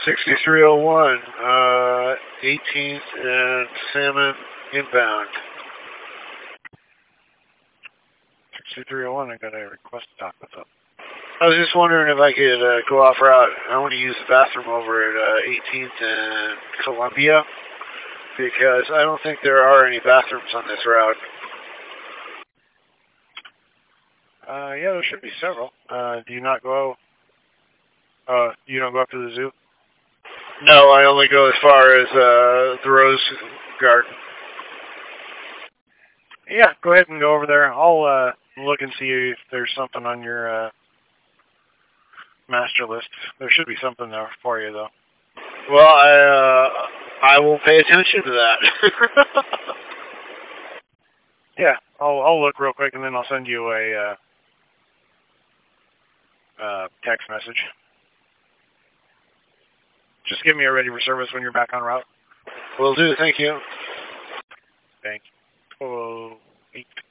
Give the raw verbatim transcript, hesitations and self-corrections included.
sixty-three oh one, uh, eighteenth and Salmon inbound. sixty-three oh one, I got a request to talk with them. I was just wondering if I could uh, go off route. I want to use the bathroom over at uh, eighteenth and Columbia because I don't think there are any bathrooms on this route. Uh, yeah, there should be several. Uh, do you not go? Uh, you don't go up to the zoo? No, I only go as far as uh, the Rose Garden. Yeah, go ahead and go over there. I'll uh, look and see if there's something on your uh, master list. There should be something there for you, though. Well, I uh, I will pay attention to that. Yeah, I'll I'll look real quick and then I'll send you a uh, uh, text message. Just give me a ready for service when you're back en route. Will do. Thank you. Thank you. Oh, eight.